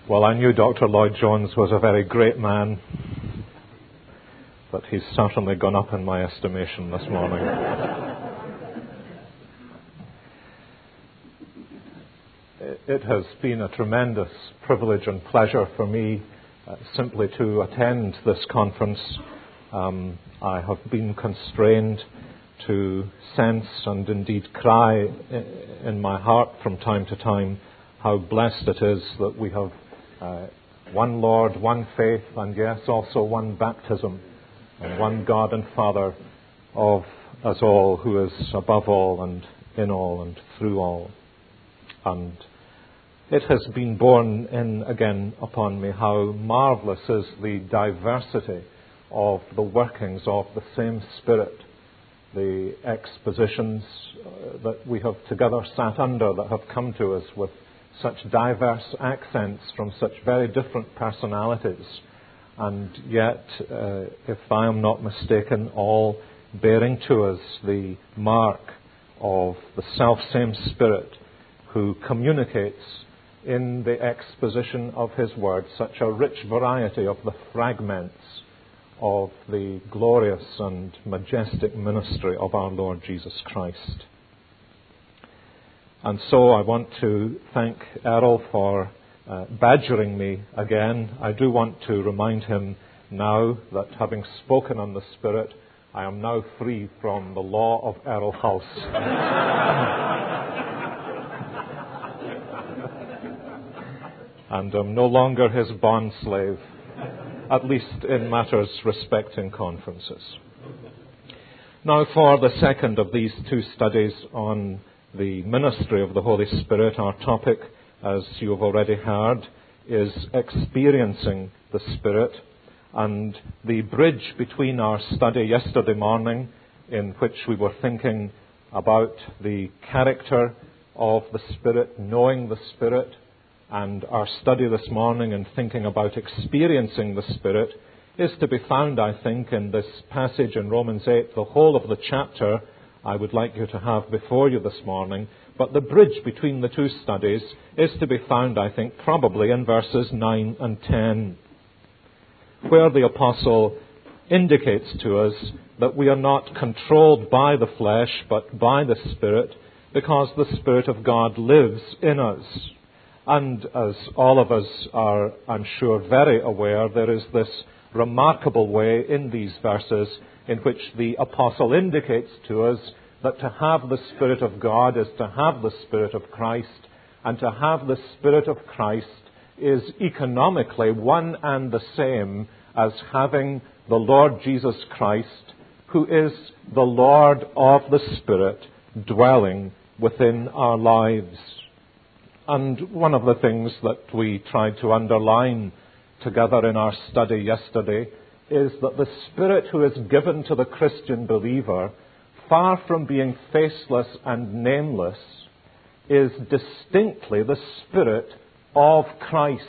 Well, I knew Dr. Lloyd Jones was a very great man, but he's certainly gone up in my estimation this morning. It has been a tremendous privilege and pleasure for me simply to attend this conference. I have been constrained to sense and indeed cry in my heart from time to time how blessed it is that we have one Lord, one faith, and yes, also one baptism, and one God and Father of us all, who is above all and in all and through all. And it has been borne in again upon me how marvellous is the diversity of the workings of the same Spirit. The expositions that we have together sat under that have come to us with such diverse accents from such very different personalities, and yet, if I am not mistaken, all bearing to us the mark of the self-same Spirit who communicates in the exposition of His Word such a rich variety of the fragments of the glorious and majestic ministry of our Lord Jesus Christ. And so I want to thank Errol for badgering me again. I do want to remind him now that having spoken on the Spirit, I am now free from the law of Errol Hulse. And I'm no longer his bond slave, at least in matters respecting conferences. Now, for the second of these two studies on the ministry of the Holy Spirit, our topic, as you have already heard, is experiencing the Spirit. And the bridge between our study yesterday morning, in which we were thinking about the character of the Spirit, knowing the Spirit, and our study this morning in thinking about experiencing the Spirit, is to be found, I think, in this passage in Romans 8. The whole of the chapter I would like you to have before you this morning, but the bridge between the two studies is to be found, I think, probably in verses 9 and 10, where the Apostle indicates to us that we are not controlled by the flesh, but by the Spirit, because the Spirit of God lives in us. And as all of us are, I'm sure, very aware, there is this remarkable way in these verses in which the Apostle indicates to us that to have the Spirit of God is to have the Spirit of Christ, and to have the Spirit of Christ is economically one and the same as having the Lord Jesus Christ, who is the Lord of the Spirit, dwelling within our lives. And one of the things that we tried to underline together in our study yesterday is that the Spirit who is given to the Christian believer, far from being faceless and nameless, is distinctly the Spirit of Christ.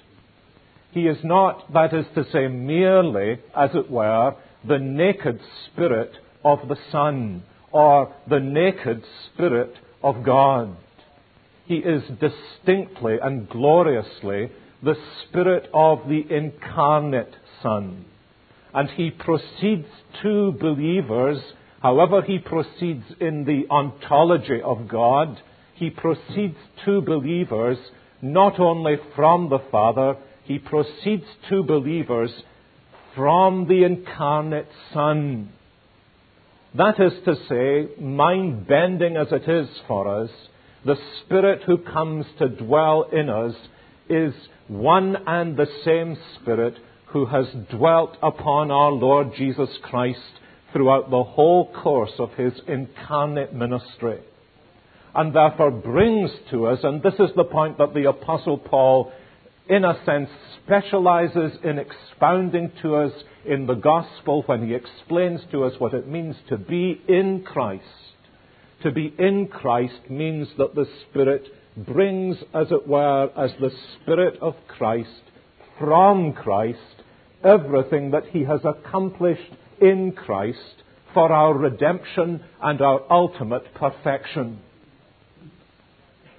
He is not, that is to say, merely, as it were, the naked Spirit of the Son, or the naked Spirit of God. He is distinctly and gloriously the Spirit of the incarnate Son. And He proceeds to believers, however He proceeds in the ontology of God, He proceeds to believers not only from the Father, He proceeds to believers from the incarnate Son. That is to say, mind-bending as it is for us, the Spirit who comes to dwell in us is one and the same Spirit who has dwelt upon our Lord Jesus Christ throughout the whole course of His incarnate ministry, and therefore brings to us, and this is the point that the Apostle Paul, in a sense, specializes in expounding to us in the Gospel when he explains to us what it means to be in Christ. To be in Christ means that the Spirit brings, as it were, as the Spirit of Christ, from Christ, everything that He has accomplished in Christ for our redemption and our ultimate perfection.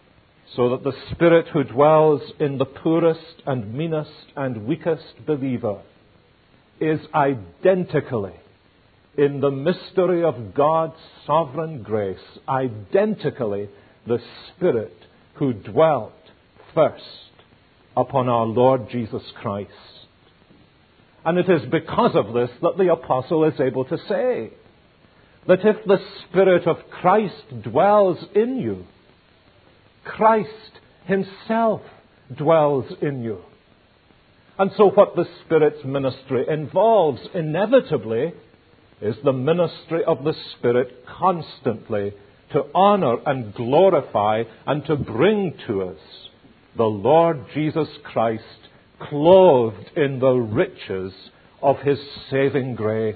so that the Spirit who dwells in the poorest and meanest and weakest believer is identically, in the mystery of God's sovereign grace, identically the Spirit who dwelt first upon our Lord Jesus Christ. And it is because of this that the apostle is able to say that if the Spirit of Christ dwells in you, Christ himself dwells in you. And so what the Spirit's ministry involves inevitably is the ministry of the Spirit constantly to honor and glorify and to bring to us the Lord Jesus Christ clothed in the riches of his saving grace.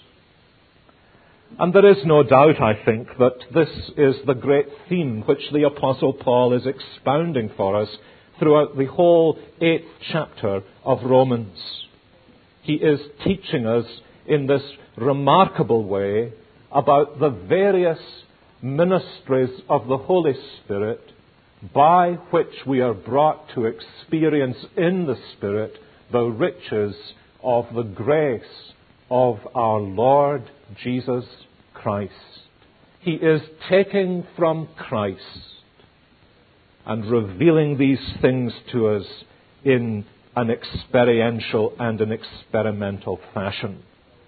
And there is no doubt, I think, that this is the great theme which the Apostle Paul is expounding for us throughout the whole 8th chapter of Romans. He is teaching us in this remarkable way about the various ministries of the Holy Spirit by which we are brought to experience in the Spirit the riches of the grace of our Lord Jesus Christ. He is taking from Christ and revealing these things to us in an experiential and an experimental fashion.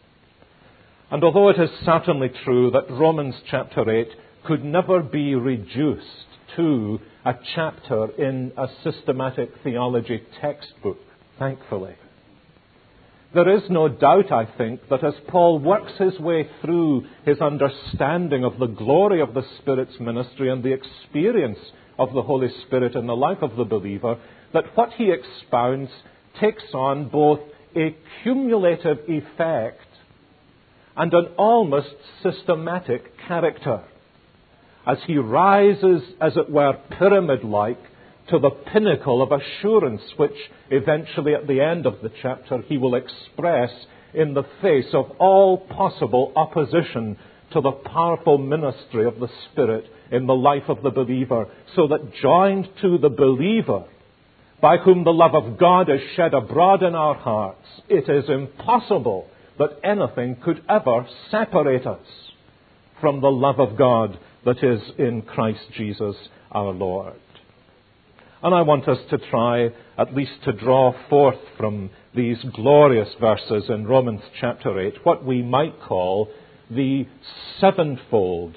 And although it is certainly true that Romans chapter 8 could never be reduced to a chapter in a systematic theology textbook, thankfully, there is no doubt, I think, that as Paul works his way through his understanding of the glory of the Spirit's ministry and the experience of the Holy Spirit in the life of the believer, that what he expounds takes on both a cumulative effect and an almost systematic character, as he rises, as it were, pyramid-like, to the pinnacle of assurance which eventually at the end of the chapter he will express in the face of all possible opposition to the powerful ministry of the Spirit in the life of the believer, so that joined to the believer, by whom the love of God is shed abroad in our hearts, it is impossible that anything could ever separate us from the love of God that is in Christ Jesus our Lord. And I want us to try at least to draw forth from these glorious verses in Romans chapter 8 what we might call the sevenfold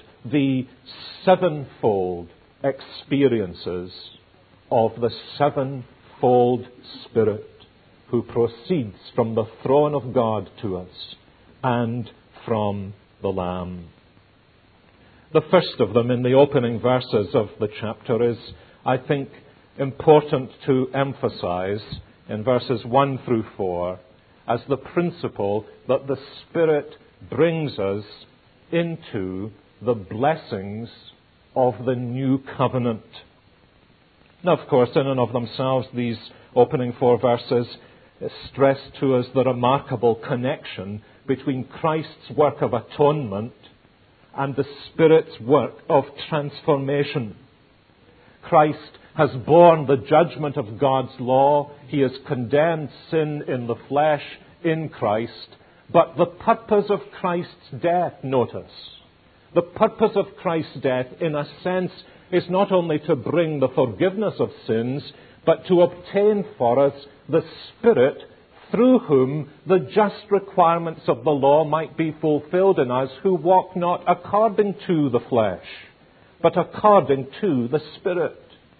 experiences of the sevenfold Spirit who proceeds from the throne of God to us and from the Lamb. The first of them in the opening verses of the chapter is, I think, important to emphasize in verses 1 through 4 as the principle that the Spirit brings us into the blessings of the new covenant. Now, of course, in and of themselves, these opening 4 verses stress to us the remarkable connection between Christ's work of atonement and the Spirit's work of transformation. Christ has borne the judgment of God's law. He has condemned sin in the flesh in Christ. But the purpose of Christ's death, notice, the purpose of Christ's death, in a sense, is not only to bring the forgiveness of sins, but to obtain for us the Spirit through whom the just requirements of the law might be fulfilled in us who walk not according to the flesh, but according to the Spirit.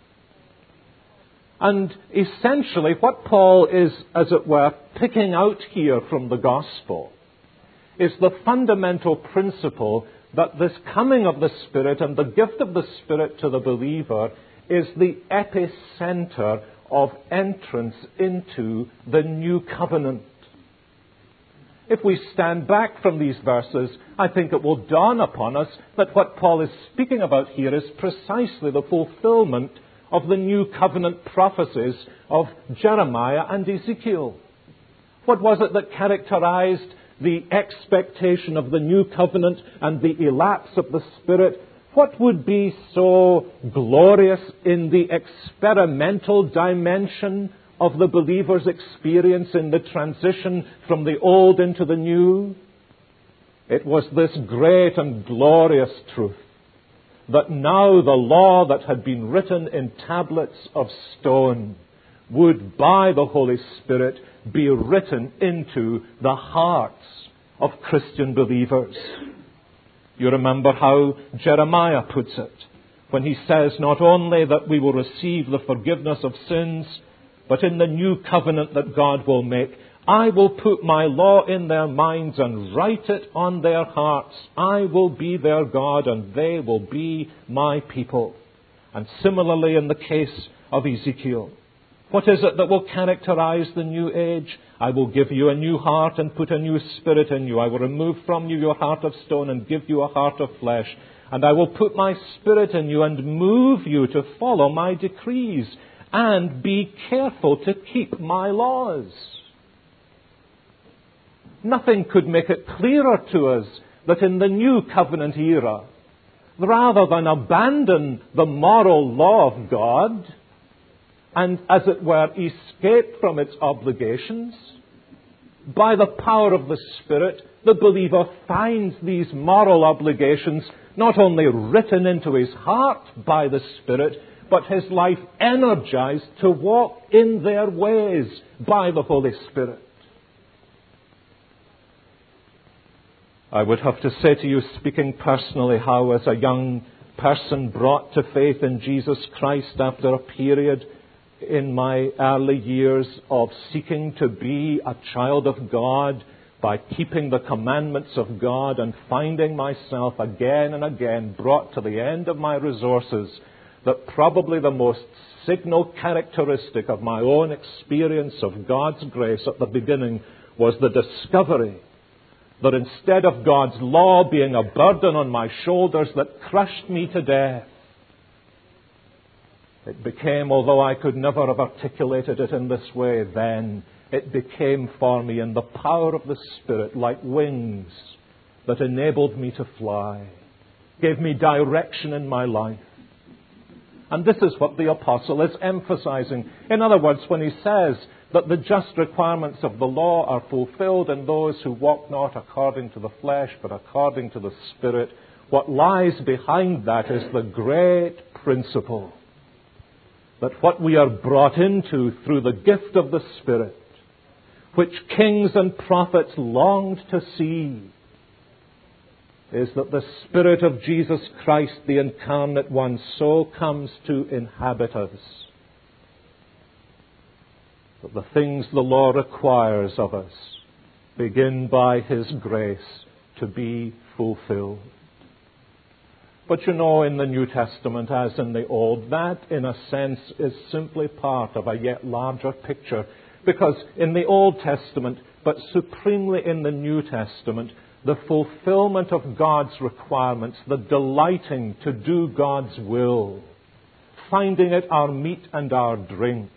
And essentially what Paul is, as it were, picking out here from the gospel is the fundamental principle that this coming of the Spirit and the gift of the Spirit to the believer is the epicenter of entrance into the new covenant. If we stand back from these verses, I think it will dawn upon us that what Paul is speaking about here is precisely the fulfillment of the new covenant prophecies of Jeremiah and Ezekiel. What was it that characterized the expectation of the new covenant and the elapse of the Spirit What would be so glorious in the experimental dimension of the believer's experience in the transition from the old into the new? It was this great and glorious truth that now the law that had been written in tablets of stone would, by the Holy Spirit, be written into the hearts of Christian believers. You remember how Jeremiah puts it when he says not only that we will receive the forgiveness of sins, but in the new covenant that God will make, I will put my law in their minds and write it on their hearts. I will be their God and they will be my people. And similarly in the case of Ezekiel, what is it that will characterize the new age? I will give you a new heart and put a new spirit in you. I will remove from you your heart of stone and give you a heart of flesh. And I will put my spirit in you and move you to follow my decrees and be careful to keep my laws. Nothing could make it clearer to us that in the new covenant era, rather than abandon the moral law of God and, as it were, escape from its obligations, by the power of the Spirit, the believer finds these moral obligations not only written into his heart by the Spirit, but his life energized to walk in their ways by the Holy Spirit. I would have to say to you, speaking personally, how as a young person brought to faith in Jesus Christ after a period in my early years of seeking to be a child of God by keeping the commandments of God and finding myself again and again brought to the end of my resources, that probably the most signal characteristic of my own experience of God's grace at the beginning was the discovery that instead of God's law being a burden on my shoulders that crushed me to death, it became, although I could never have articulated it in this way then, it became for me in the power of the Spirit like wings that enabled me to fly, gave me direction in my life. And this is what the apostle is emphasizing. In other words, when he says that the just requirements of the law are fulfilled in those who walk not according to the flesh, but according to the Spirit, what lies behind that is the great principle that what we are brought into through the gift of the Spirit, which kings and prophets longed to see, is that the Spirit of Jesus Christ, the incarnate one, so comes to inhabit us that the things the law requires of us begin by His grace to be fulfilled. But you know, in the New Testament, as in the Old, that in a sense is simply part of a yet larger picture. Because in the Old Testament, but supremely in the New Testament, the fulfillment of God's requirements, the delighting to do God's will, finding it our meat and our drink,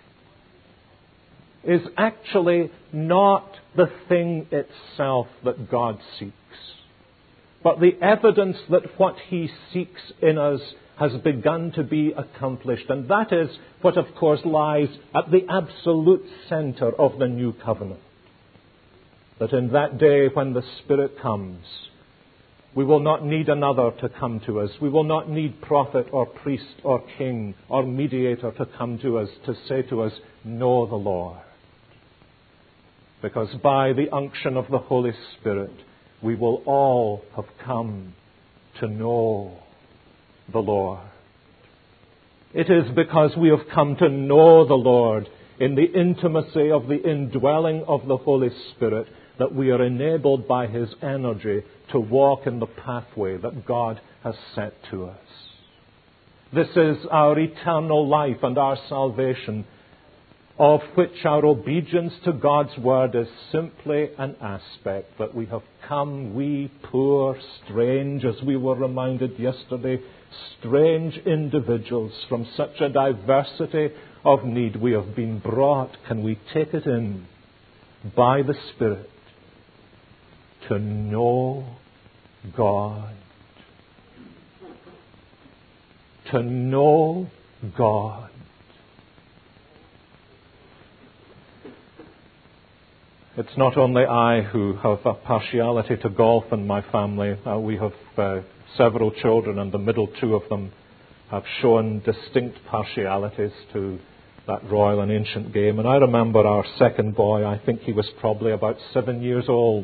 is actually not the thing itself that God seeks, but the evidence that what He seeks in us has begun to be accomplished. And that is what, of course, lies at the absolute center of the new covenant. That in that day when the Spirit comes, we will not need another to come to us. We will not need prophet or priest or king or mediator to come to us to say to us, know the Lord. Because by the unction of the Holy Spirit, we will all have come to know the Lord. It is because we have come to know the Lord in the intimacy of the indwelling of the Holy Spirit that we are enabled by His energy to walk in the pathway that God has set to us. This is our eternal life and our salvation, of which our obedience to God's Word is simply an aspect. That we have come, we poor, strange, as we were reminded yesterday, strange individuals from such a diversity of need. We have been brought, can we take it in, by the Spirit, to know God. to know God. It's not only I who have a partiality to golf in my family. We have several children, and the middle two of them have shown distinct partialities to that royal and ancient game. And I remember our second boy, I think he was probably about 7 years old.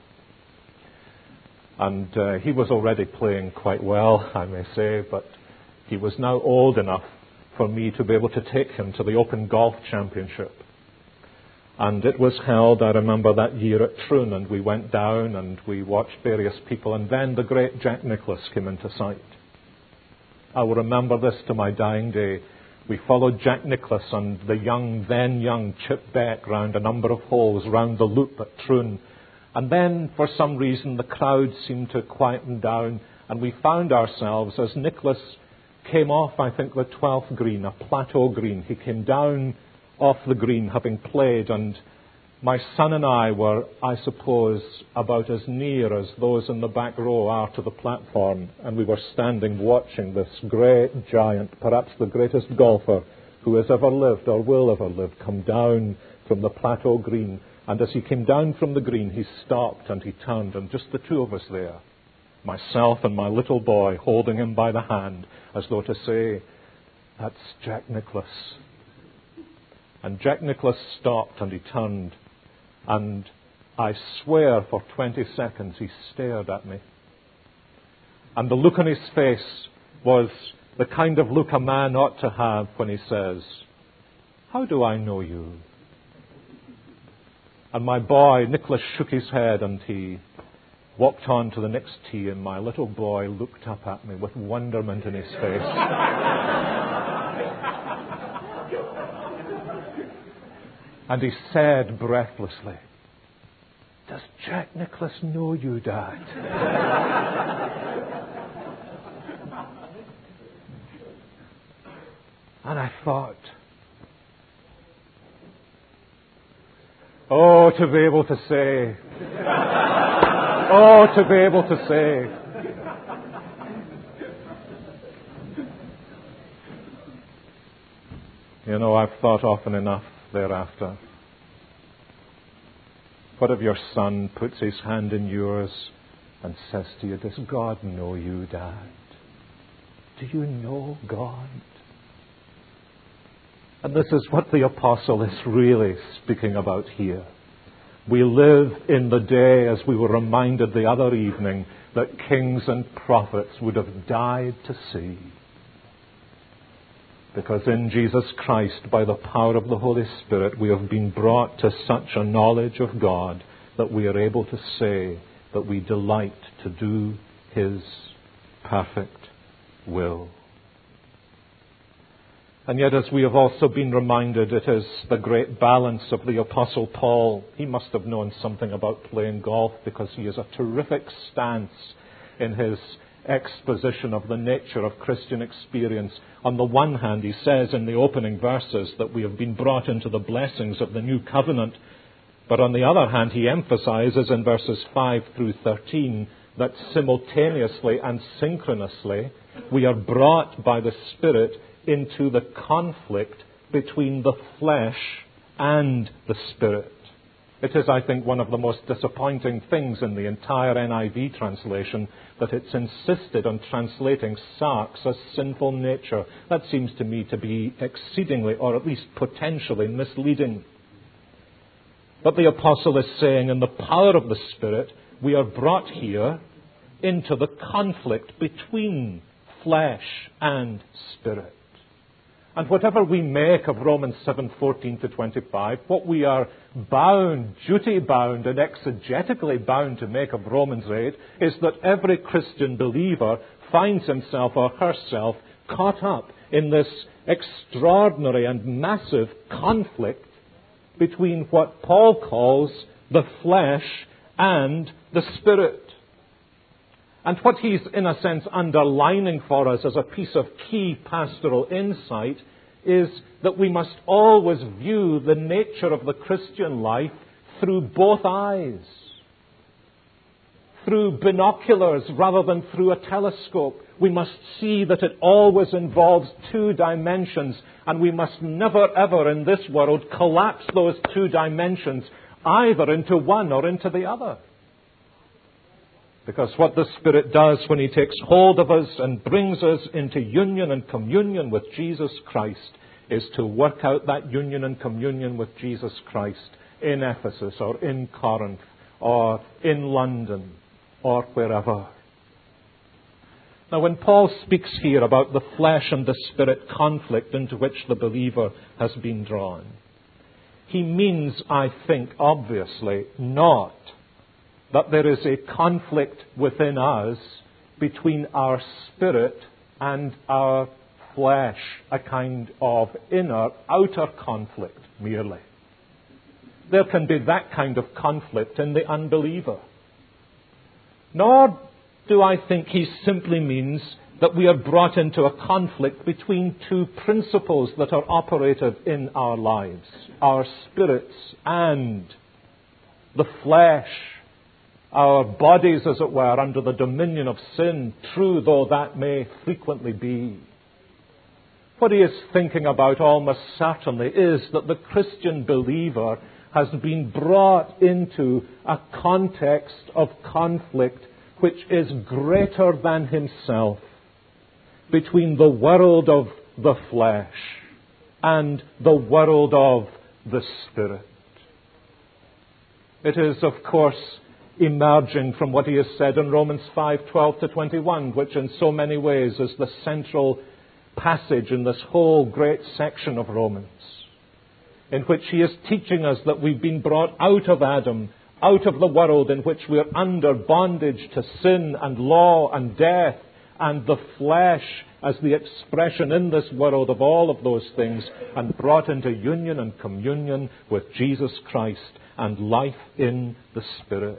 And he was already playing quite well, I may say, but he was now old enough for me to be able to take him to the Open Golf Championship. And it was held, I remember, that year at Troon, and we went down and we watched various people, and then the great Jack Nicklaus came into sight. I will remember this to my dying day. We followed Jack Nicklaus and the then young Chip Beck round a number of holes round the loop at Troon. And then, for some reason, the crowd seemed to quieten down, and we found ourselves, as Nicklaus came off, I think, the 12th green, a plateau green. He came down off the green, having played, and my son and I were, I suppose, about as near as those in the back row are to the platform, and we were standing watching this great giant, perhaps the greatest golfer who has ever lived or will ever live, come down from the plateau green. And as he came down from the green, he stopped and he turned, and just the two of us there, myself and my little boy, holding him by the hand, as though to say, "That's Jack Nicklaus." And Jack Nicklaus stopped and he turned, and I swear for 20 seconds he stared at me. And the look on his face was the kind of look a man ought to have when he says, "How do I know you?" And my boy, Nicholas, shook his head and he walked on to the next tee, and my little boy looked up at me with wonderment in his face. And he said breathlessly, "Does Jack Nicklaus know you, Dad?" And I thought, oh, to be able to say, oh, to be able to say. You know, I've thought often enough thereafter. What if your son puts his hand in yours and says to you, "Does God know you, Dad? Do you know God?" And this is what the apostle is really speaking about here. We live in the day, as we were reminded the other evening, that kings and prophets would have died to see. Because in Jesus Christ, by the power of the Holy Spirit, we have been brought to such a knowledge of God that we are able to say that we delight to do His perfect will. And yet, as we have also been reminded, it is the great balance of the Apostle Paul. He must have known something about playing golf, because he has a terrific stance in his exposition of the nature of Christian experience. On the one hand, he says in the opening verses that we have been brought into the blessings of the new covenant. But on the other hand, he emphasizes in verses 5 through 13 that simultaneously and synchronously we are brought by the Spirit into the conflict between the flesh and the Spirit. It is, I think, one of the most disappointing things in the entire NIV translation that it's insisted on translating sarx as sinful nature. That seems to me to be exceedingly, or at least potentially, misleading. But the apostle is saying, in the power of the Spirit, we are brought here into the conflict between flesh and Spirit. And whatever we make of Romans 7:14 to 25, what we are bound, duty-bound and exegetically bound to make of Romans 8 is that every Christian believer finds himself or herself caught up in this extraordinary and massive conflict between what Paul calls the flesh and the Spirit. And what he's, in a sense, underlining for us as a piece of key pastoral insight is that we must always view the nature of the Christian life through both eyes. through binoculars rather than through a telescope. We must see that it always involves two dimensions, and we must never ever in this world collapse those two dimensions either into one or into the other. Because what the Spirit does when He takes hold of us and brings us into union and communion with Jesus Christ is to work out that union and communion with Jesus Christ in Ephesus or in Corinth or in London or wherever. Now, when Paul speaks here about the flesh and the Spirit conflict into which the believer has been drawn, he means, I think, obviously, not that there is a conflict within us between our spirit and our flesh, a kind of outer conflict merely. There can be that kind of conflict in the unbeliever. Nor do I think he simply means that we are brought into a conflict between two principles that are operative in our lives, our spirits and the flesh, our bodies, as it were, under the dominion of sin, true though that may frequently be. What he is thinking about almost certainly is that the Christian believer has been brought into a context of conflict which is greater than himself, between the world of the flesh and the world of the Spirit. It is, of course, emerging from what he has said in Romans 5:12-21, which in so many ways is the central passage in this whole great section of Romans, in which he is teaching us that we've been brought out of Adam, out of the world in which we're under bondage to sin and law and death, and the flesh as the expression in this world of all of those things, and brought into union and communion with Jesus Christ and life in the Spirit.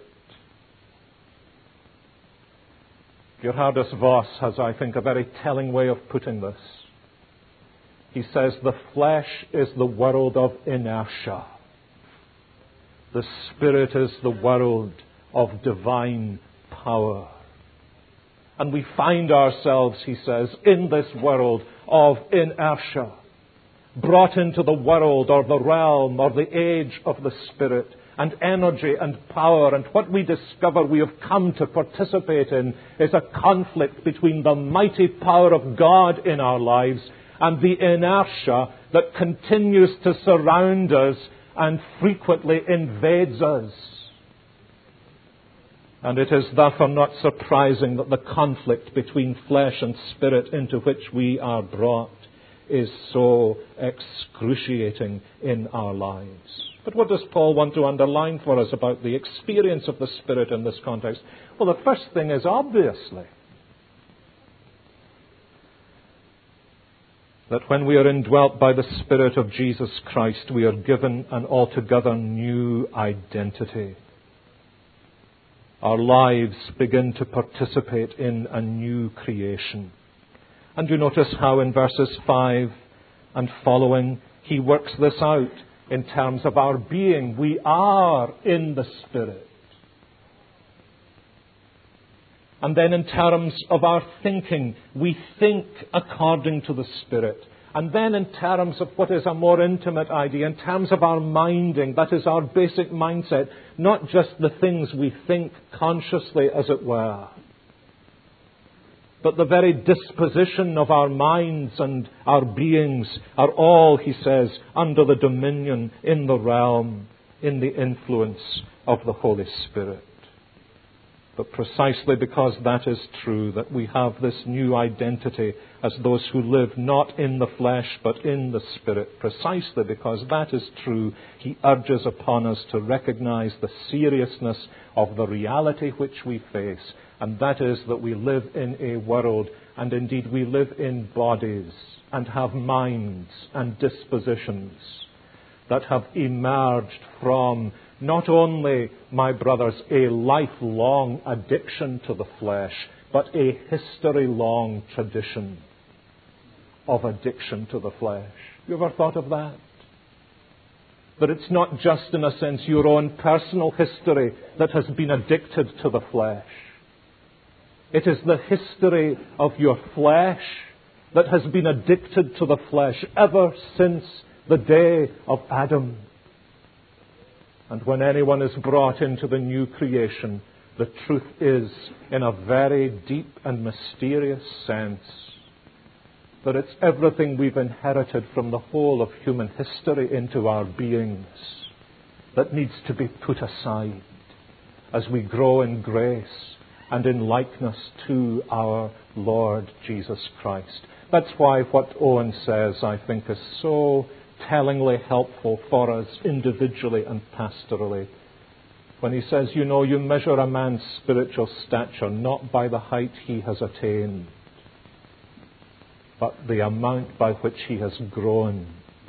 Gerhardus Voss has, I think, a very telling way of putting this. He says, the flesh is the world of inertia. The Spirit is the world of divine power. And we find ourselves, he says, in this world of inertia, brought into the world or the realm or the age of the Spirit, and energy and power. And what we discover we have come to participate in is a conflict between the mighty power of God in our lives and the inertia that continues to surround us and frequently invades us. And it is therefore not surprising that the conflict between flesh and spirit into which we are brought is so excruciating in our lives. But what does Paul want to underline for us about the experience of the Spirit in this context? Well, the first thing is obviously that when we are indwelt by the Spirit of Jesus Christ, we are given an altogether new identity. Our lives begin to participate in a new creation. And you notice how in verses 5 and following, he works this out in terms of our being. We are in the Spirit. And then in terms of our thinking, we think according to the Spirit. And then in terms of what is a more intimate idea, in terms of our minding, that is our basic mindset, not just the things we think consciously, as it were, but the very disposition of our minds and our beings are all, he says, under the dominion, in the realm, in the influence of the Holy Spirit. But precisely because that is true, that we have this new identity as those who live not in the flesh but in the Spirit, precisely because that is true, he urges upon us to recognize the seriousness of the reality which we face, and that is that we live in a world, and indeed we live in bodies and have minds and dispositions that have emerged from not only, my brothers, a lifelong addiction to the flesh, but a history-long tradition of addiction to the flesh. You ever thought of that? That it's not just, in a sense, your own personal history that has been addicted to the flesh. It is the history of your flesh that has been addicted to the flesh ever since the day of Adam. And when anyone is brought into the new creation, the truth is, in a very deep and mysterious sense, that it's everything we've inherited from the whole of human history into our beings that needs to be put aside as we grow in grace and in likeness to our Lord Jesus Christ. That's why what Owen says, I think, is so tellingly helpful for us individually and pastorally. When he says, you measure a man's spiritual stature not by the height he has attained, but the amount by which he has grown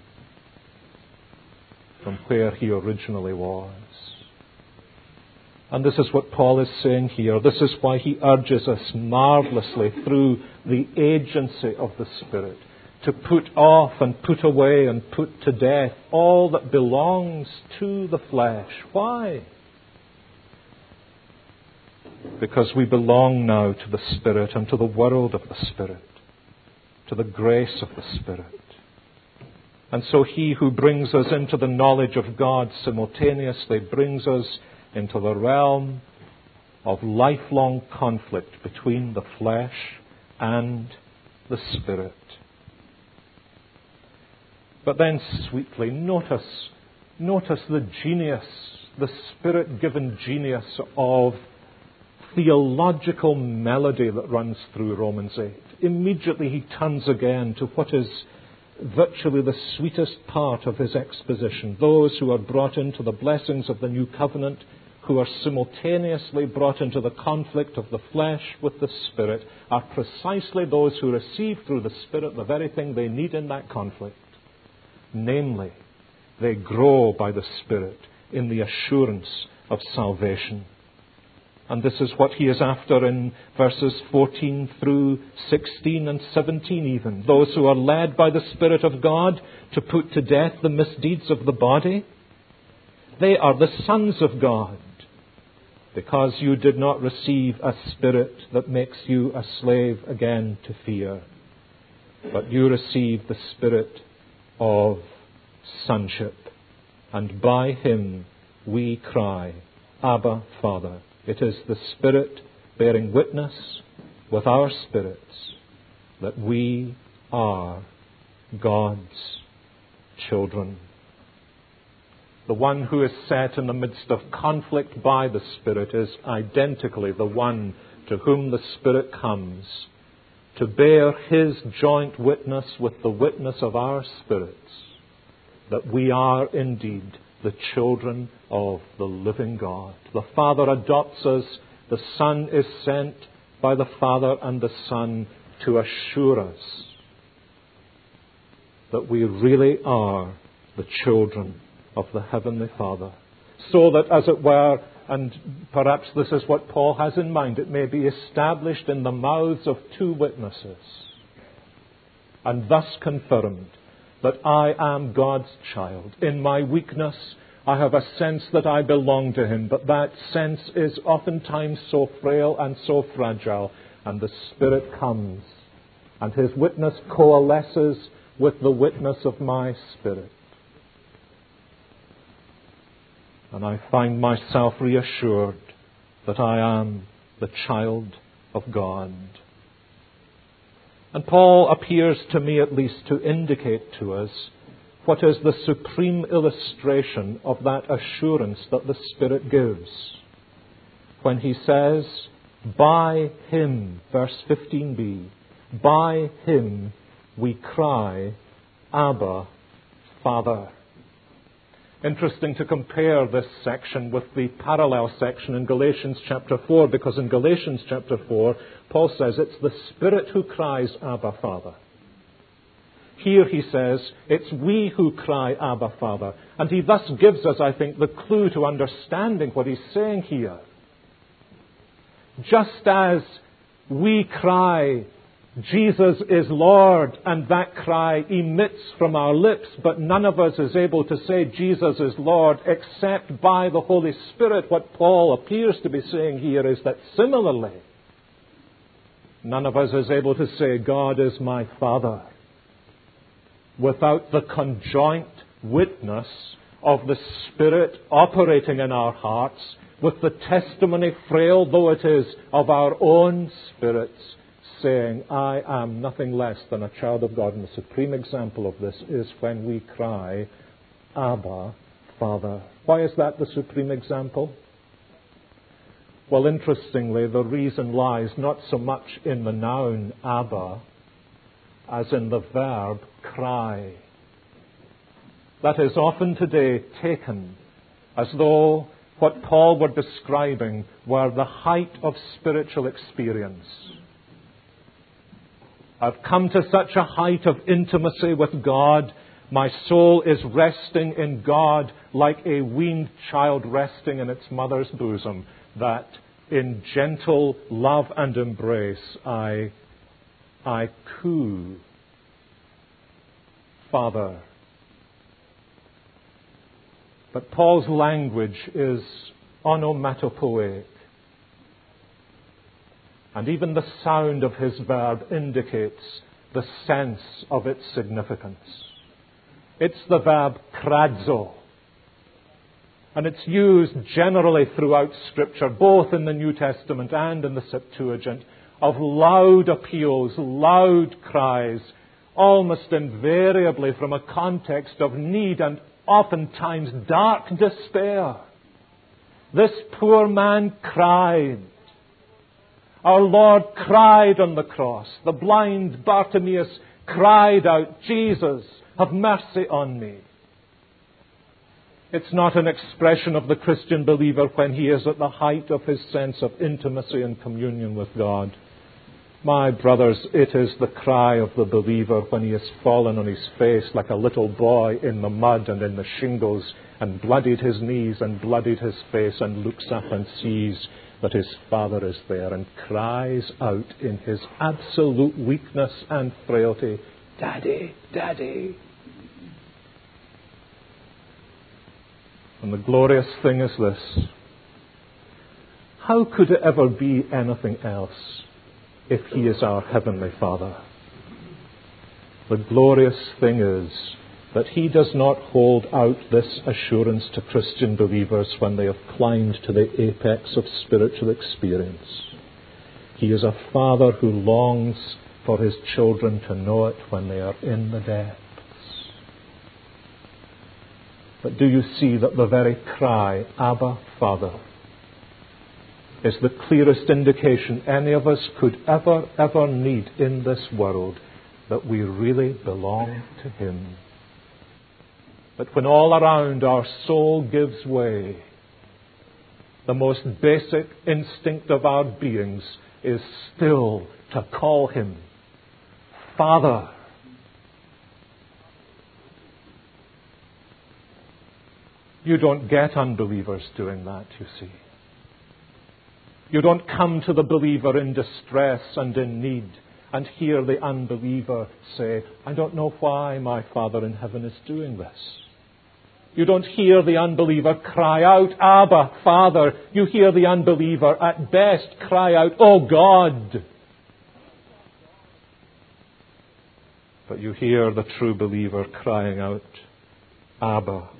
from where he originally was. And this is what Paul is saying here. This is why he urges us marvelously through the agency of the Spirit to put off and put away and put to death all that belongs to the flesh. Why? Because we belong now to the Spirit and to the world of the Spirit, to the grace of the Spirit. And so he who brings us into the knowledge of God simultaneously brings us into the realm of lifelong conflict between the flesh and the Spirit. But then sweetly, notice the genius, the Spirit-given genius of theological melody that runs through Romans 8. Immediately he turns again to what is virtually the sweetest part of his exposition. Those who are brought into the blessings of the new covenant, who are simultaneously brought into the conflict of the flesh with the Spirit, are precisely those who receive through the Spirit the very thing they need in that conflict. Namely, they grow by the Spirit in the assurance of salvation. And this is what he is after in verses 14 through 16 and 17 even. Those who are led by the Spirit of God to put to death the misdeeds of the body, they are the sons of God, because you did not receive a spirit that makes you a slave again to fear, but you received the Spirit of sonship, and by him we cry, Abba, Father. It is the Spirit bearing witness with our spirits that we are God's children. The one who is set in the midst of conflict by the Spirit is identically the one to whom the Spirit comes to bear his joint witness with the witness of our spirits that we are indeed the children of the living God. The Father adopts us. The Son is sent by the Father and the Son to assure us that we really are the children of the Heavenly Father. So that, as it were, and perhaps this is what Paul has in mind, it may be established in the mouths of two witnesses and thus confirmed that I am God's child. In my weakness, I have a sense that I belong to him, but that sense is oftentimes so frail and so fragile, and the Spirit comes, and his witness coalesces with the witness of my spirit. And I find myself reassured that I am the child of God. And Paul appears to me at least to indicate to us what is the supreme illustration of that assurance that the Spirit gives. When he says, by him, verse 15b, by him we cry, Abba, Father. Interesting to compare this section with the parallel section in Galatians chapter 4, because in Galatians chapter 4, Paul says it's the Spirit who cries, Abba, Father. Here he says, it's we who cry, Abba, Father. And he thus gives us, I think, the clue to understanding what he's saying here. Just as we cry Jesus is Lord, and that cry emits from our lips, but none of us is able to say Jesus is Lord except by the Holy Spirit. What Paul appears to be saying here is that similarly, none of us is able to say God is my Father without the conjoint witness of the Spirit operating in our hearts, with the testimony, frail though it is, of our own spirits, saying, I am nothing less than a child of God. And the supreme example of this is when we cry, Abba, Father. Why is that the supreme example? Well, interestingly, the reason lies not so much in the noun Abba as in the verb cry. That is often today taken as though what Paul were describing were the height of spiritual experience. I've come to such a height of intimacy with God, my soul is resting in God like a weaned child resting in its mother's bosom, that in gentle love and embrace I coo, Father. But Paul's language is onomatopoeic. And even the sound of his verb indicates the sense of its significance. It's the verb kradzo. And it's used generally throughout Scripture, both in the New Testament and in the Septuagint, of loud appeals, loud cries, almost invariably from a context of need and oftentimes dark despair. This poor man cried. Our Lord cried on the cross. The blind Bartimaeus cried out, Jesus, have mercy on me. It's not an expression of the Christian believer when he is at the height of his sense of intimacy and communion with God. My brothers, it is the cry of the believer when he has fallen on his face like a little boy in the mud and in the shingles and bloodied his knees and bloodied his face and looks up and sees that his Father is there and cries out in his absolute weakness and frailty, Daddy, Daddy. And the glorious thing is this: how could it ever be anything else if He is our Heavenly Father? The glorious thing is that He does not hold out this assurance to Christian believers when they have climbed to the apex of spiritual experience. He is a Father who longs for His children to know it when they are in the depths. But do you see that the very cry, Abba, Father, is the clearest indication any of us could ever need in this world that we really belong to Him? That when all around our soul gives way, the most basic instinct of our beings is still to call Him Father. You don't get unbelievers doing that, you see. You don't come to the believer in distress and in need and hear the unbeliever say, I don't know why my Father in heaven is doing this. You don't hear the unbeliever cry out, Abba, Father. You hear the unbeliever at best cry out, Oh God. But you hear the true believer crying out, Abba,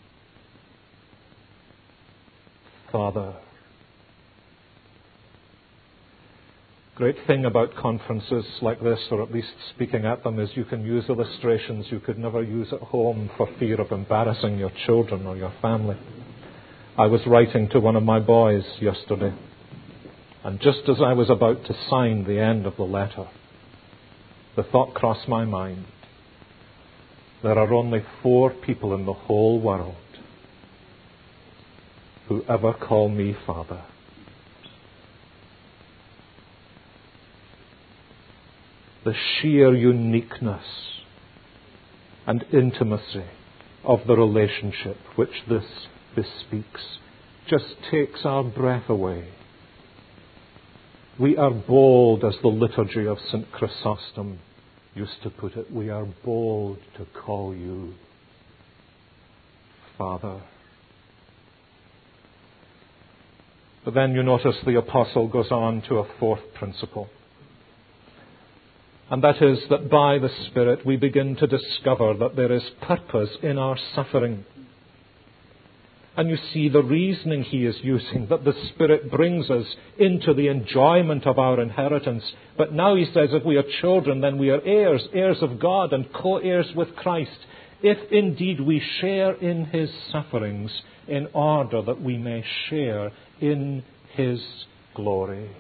Father. Great thing about conferences like this, or at least speaking at them, is you can use illustrations you could never use at home for fear of embarrassing your children or your family. I was writing to one of my boys yesterday, and just as I was about to sign the end of the letter, the thought crossed my mind: there are only 4 people in the whole world who ever call me Father. The sheer uniqueness and intimacy of the relationship which this bespeaks just takes our breath away. We are bold, as the liturgy of St. Chrysostom used to put it. We are bold to call you Father. But then you notice the apostle goes on to a fourth principle. And that is that by the Spirit we begin to discover that there is purpose in our suffering. And you see the reasoning he is using, that the Spirit brings us into the enjoyment of our inheritance. But now he says if we are children, then we are heirs, heirs of God and co-heirs with Christ, if indeed we share in his sufferings, in order that we may share in his glory.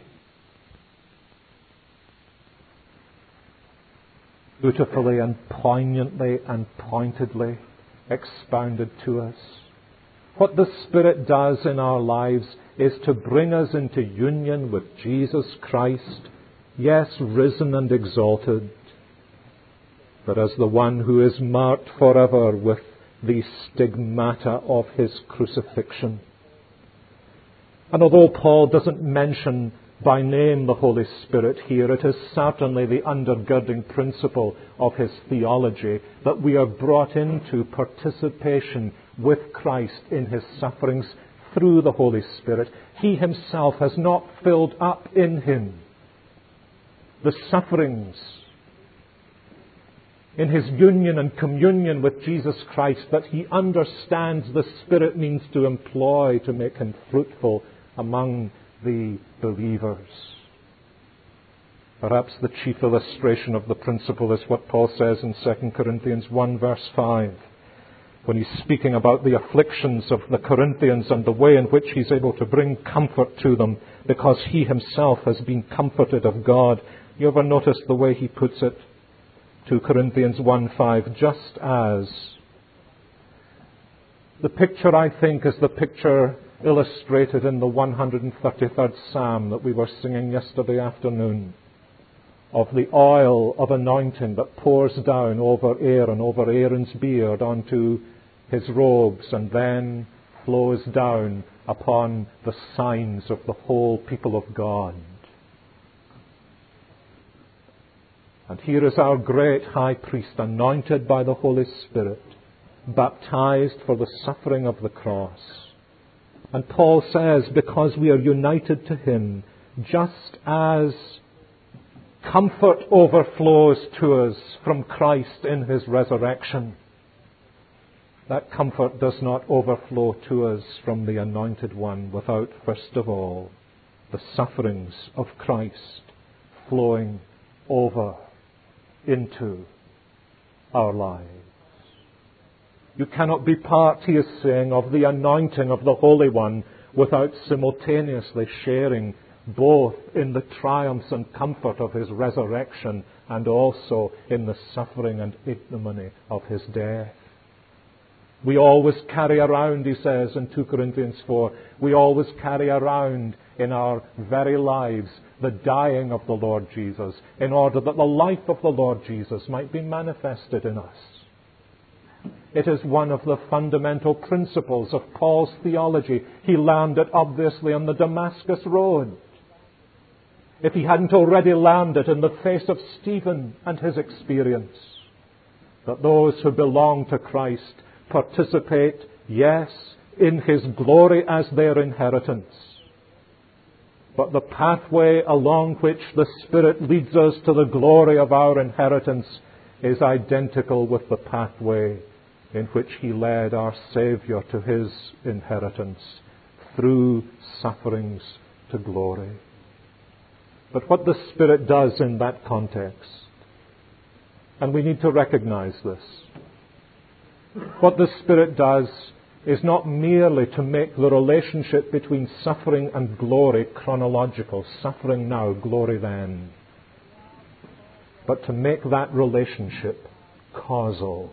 Beautifully and poignantly and pointedly expounded to us. What the Spirit does in our lives is to bring us into union with Jesus Christ, yes, risen and exalted, but as the one who is marked forever with the stigmata of his crucifixion. And although Paul doesn't mention by name the Holy Spirit here, it is certainly the undergirding principle of his theology that we are brought into participation with Christ in his sufferings through the Holy Spirit. He himself has not filled up in him the sufferings in his union and communion with Jesus Christ that he understands the Spirit means to employ to make him fruitful among the believers. Perhaps the chief illustration of the principle is what Paul says in 2 Corinthians 1 verse 5, when he's speaking about the afflictions of the Corinthians and the way in which he's able to bring comfort to them because he himself has been comforted of God. You ever notice the way he puts it? 2 Corinthians 1:5, just as. The picture, I think, is the picture illustrated in the 133rd Psalm that we were singing yesterday afternoon, of the oil of anointing that pours down over Aaron, over Aaron's beard, onto his robes, and then flows down upon the signs of the whole people of God. And here is our great high priest, anointed by the Holy Spirit, baptized for the suffering of the cross. And Paul says, because we are united to him, just as comfort overflows to us from Christ in his resurrection, that comfort does not overflow to us from the Anointed One without, first of all, the sufferings of Christ flowing over into our lives. You cannot be part, he is saying, of the anointing of the Holy One without simultaneously sharing both in the triumphs and comfort of his resurrection and also in the suffering and ignominy of his death. We always carry around, he says in 2 Corinthians 4, we always carry around in our very lives the dying of the Lord Jesus, in order that the life of the Lord Jesus might be manifested in us. It is one of the fundamental principles of Paul's theology. He learned it obviously on the Damascus Road. If he hadn't already learned it in the face of Stephen and his experience, that those who belong to Christ participate, yes, in his glory as their inheritance. But the pathway along which the Spirit leads us to the glory of our inheritance is identical with the pathway in which he led our Saviour to his inheritance through sufferings to glory. But what the Spirit does in that context, and we need to recognize this, what the Spirit does is not merely to make the relationship between suffering and glory chronological, suffering now, glory then, but to make that relationship causal.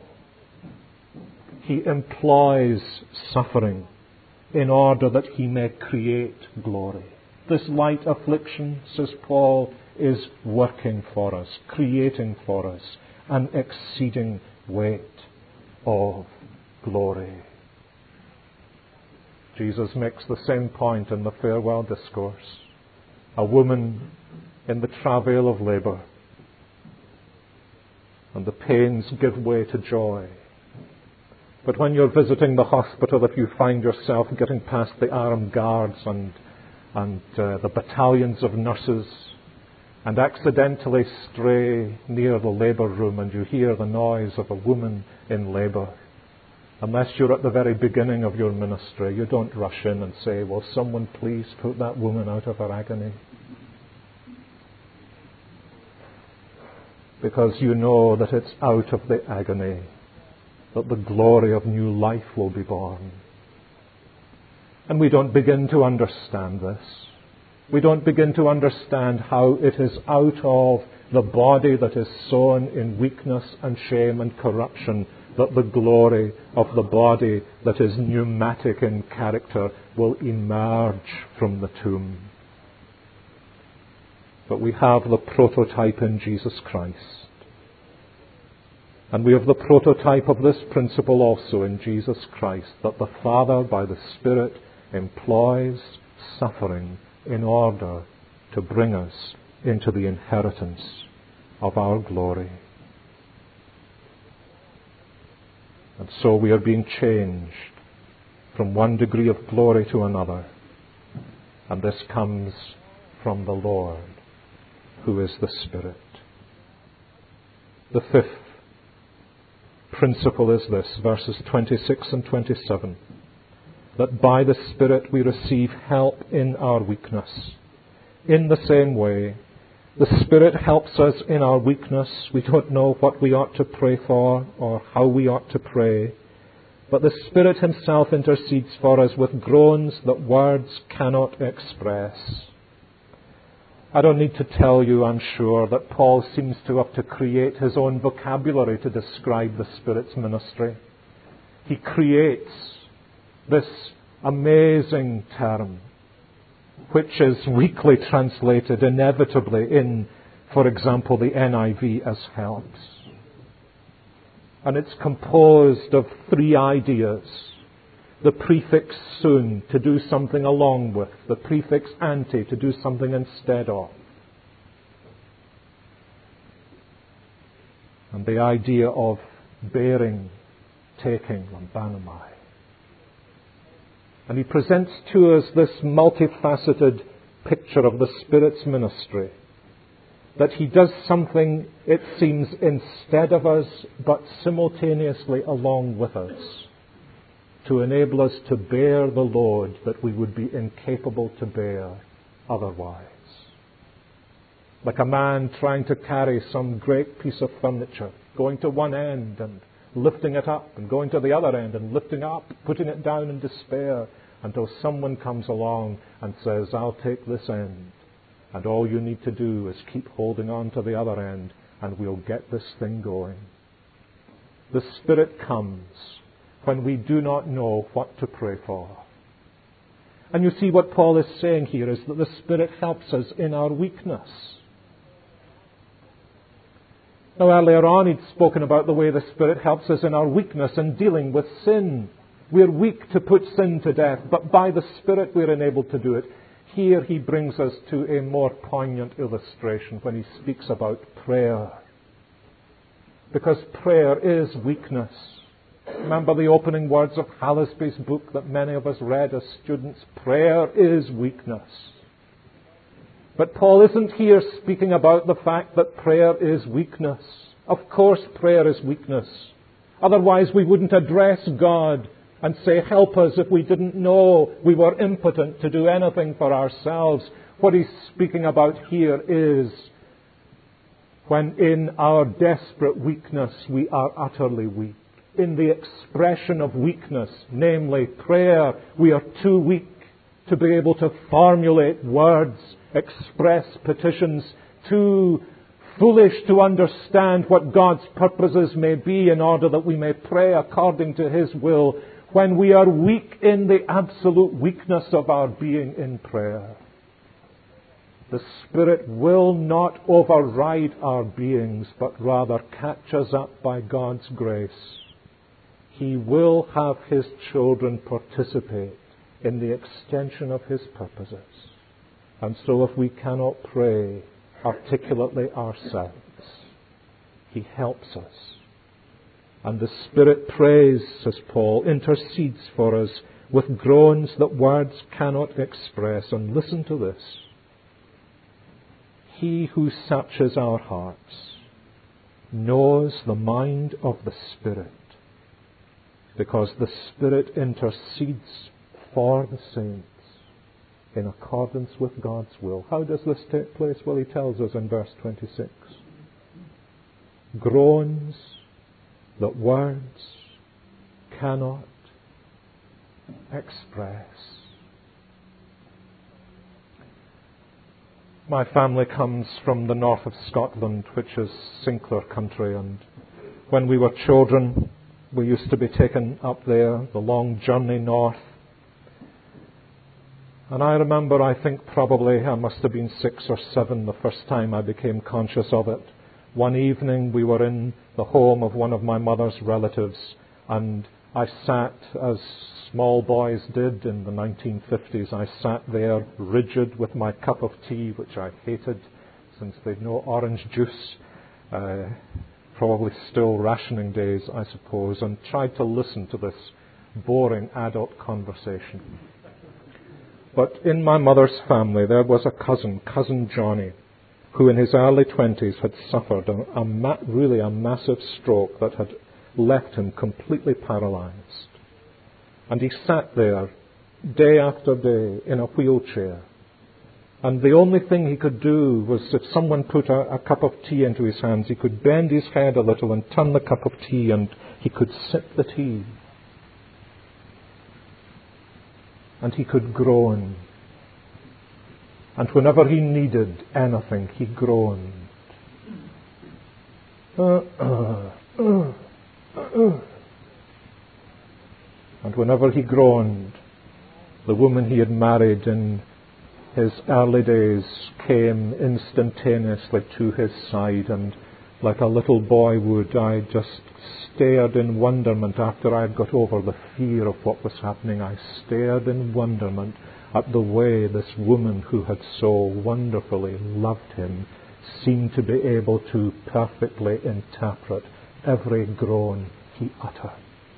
He employs suffering in order that he may create glory. This light affliction, says Paul, is working for us, creating for us an exceeding weight of glory. Jesus makes the same point in the farewell discourse. a woman in the travail of labour, and the pains give way to joy. But when you're visiting the hospital, if you find yourself getting past the armed guards and the battalions of nurses, and accidentally stray near the labour room and you hear the noise of a woman in labour, unless you're at the very beginning of your ministry, you don't rush in and say, "Will someone please put that woman out of her agony?" Because you know that it's out of the agony that the glory of new life will be born. And we don't begin to understand this. We don't begin to understand how it is out of the body that is sown in weakness and shame and corruption that the glory of the body that is pneumatic in character will emerge from the tomb. But we have the prototype in Jesus Christ. And we have the prototype of this principle also in Jesus Christ, that the Father, by the Spirit, employs suffering in order to bring us into the inheritance of our glory. And so we are being changed from one degree of glory to another. And this comes from the Lord, who is the Spirit. The fifth principle is this, verses 26 and 27. That by the Spirit we receive help in our weakness. In the same way, the Spirit helps us in our weakness. We don't know what we ought to pray for or how we ought to pray. But the Spirit Himself intercedes for us with groans that words cannot express. I don't need to tell you, I'm sure, that Paul seems to have to create his own vocabulary to describe the Spirit's ministry. He creates this amazing term, which is weakly translated inevitably in, for example, the NIV as helps. And it's composed of three ideas. The prefix soon, to do something along with. The prefix ante, to do something instead of. And the idea of bearing, taking, lambanamai. And he presents to us this multifaceted picture of the Spirit's ministry. That He does something, it seems, instead of us, but simultaneously along with us, to enable us to bear the load that we would be incapable to bear otherwise. Like a man trying to carry some great piece of furniture, going to one end and lifting it up, and going to the other end and lifting up, putting it down in despair, until someone comes along and says, "I'll take this end. And all you need to do is keep holding on to the other end, and we'll get this thing going." The Spirit comes when we do not know what to pray for. And you see, what Paul is saying here is that the Spirit helps us in our weakness. Now, earlier on, he'd spoken about the way the Spirit helps us in our weakness in dealing with sin. We're weak to put sin to death, but by the Spirit we're enabled to do it. Here he brings us to a more poignant illustration when he speaks about prayer. Because prayer is weakness. Remember the opening words of Hallesby's book that many of us read as students? Prayer is weakness. But Paul isn't here speaking about the fact that prayer is weakness. Of course prayer is weakness. Otherwise we wouldn't address God and say, "Help us," if we didn't know we were impotent to do anything for ourselves. What he's speaking about here is when in our desperate weakness we are utterly weak. In the expression of weakness, namely prayer, we are too weak to be able to formulate words, express petitions, too foolish to understand what God's purposes may be in order that we may pray according to His will. When we are weak in the absolute weakness of our being in prayer, the Spirit will not override our beings, but rather catch us up by God's grace. He will have His children participate in the extension of His purposes. And so if we cannot pray articulately ourselves, He helps us. And the Spirit prays, says Paul, intercedes for us with groans that words cannot express. And listen to this. He who searches our hearts knows the mind of the Spirit, because the Spirit intercedes for the saints in accordance with God's will. How does this take place? Well, he tells us in verse 26. Groans that words cannot express. My family comes from the north of Scotland, which is Sinclair country, and when we were children, we used to be taken up there, the long journey north. And I remember, I think probably I must have been 6 or 7 the first time I became conscious of it. One evening we were in the home of one of my mother's relatives, and I sat, as small boys did in the 1950s, I sat there rigid with my cup of tea, which I hated since they'd no orange juice, probably still rationing days, I suppose, and tried to listen to this boring adult conversation. But in my mother's family there was a cousin Johnny, who in his early 20s had suffered really a massive stroke that had left him completely paralyzed. And he sat there day after day in a wheelchair. And the only thing he could do was, if someone put a cup of tea into his hands, he could bend his head a little and turn the cup of tea, and he could sip the tea. And he could groan. And whenever he needed anything, he groaned. And whenever he groaned, the woman he had married in his early days came instantaneously to his side, and like a little boy would, I just stared in wonderment after I had got over the fear of what was happening. I stared in wonderment at the way this woman who had so wonderfully loved him seemed to be able to perfectly interpret every groan he uttered.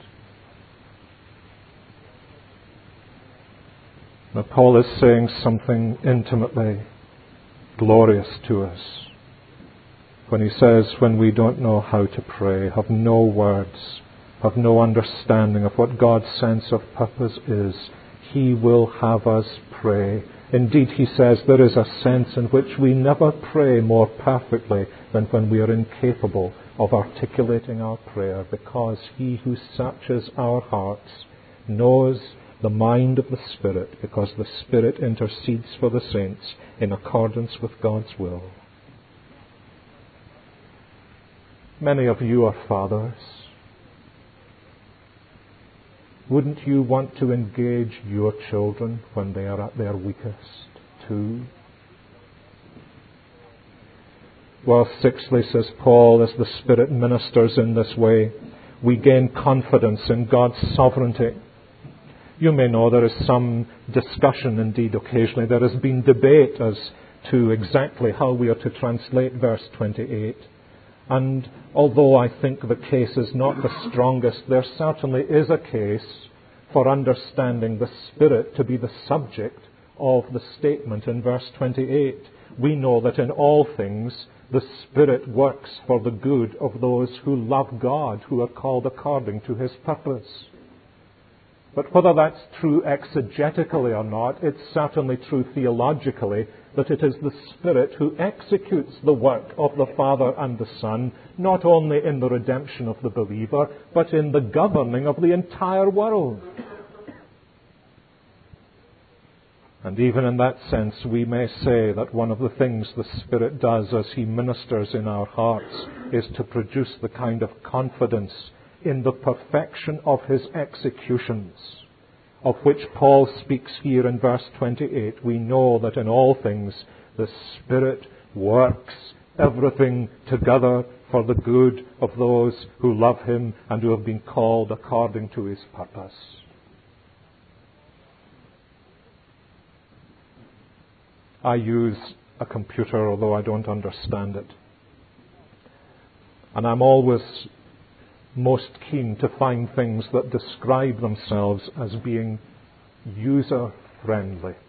Now, Paul is saying something intimately glorious to us when he says, when we don't know how to pray, have no words, have no understanding of what God's sense of purpose is, He will have us pray. Indeed, he says there is a sense in which we never pray more perfectly than when we are incapable of articulating our prayer, because He who searches our hearts knows the mind of the Spirit, because the Spirit intercedes for the saints in accordance with God's will. Many of you are fathers. Wouldn't you want to engage your children when they are at their weakest too? Well, sixthly, says Paul, as the Spirit ministers in this way, we gain confidence in God's sovereignty. You may know there is some discussion, indeed occasionally there has been debate as to exactly how we are to translate verse 28. And although I think the case is not the strongest, there certainly is a case for understanding the Spirit to be the subject of the statement in verse 28. We know that in all things the Spirit works for the good of those who love God, who are called according to His purpose. But whether that's true exegetically or not, it's certainly true theologically that it is the Spirit who executes the work of the Father and the Son, not only in the redemption of the believer, but in the governing of the entire world. And even in that sense, we may say that one of the things the Spirit does as He ministers in our hearts is to produce the kind of confidence in the perfection of His executions, of which Paul speaks here in verse 28. We know that in all things the Spirit works everything together for the good of those who love Him and who have been called according to His purpose. I use a computer, although I don't understand it. And I'm always most keen to find things that describe themselves as being user-friendly.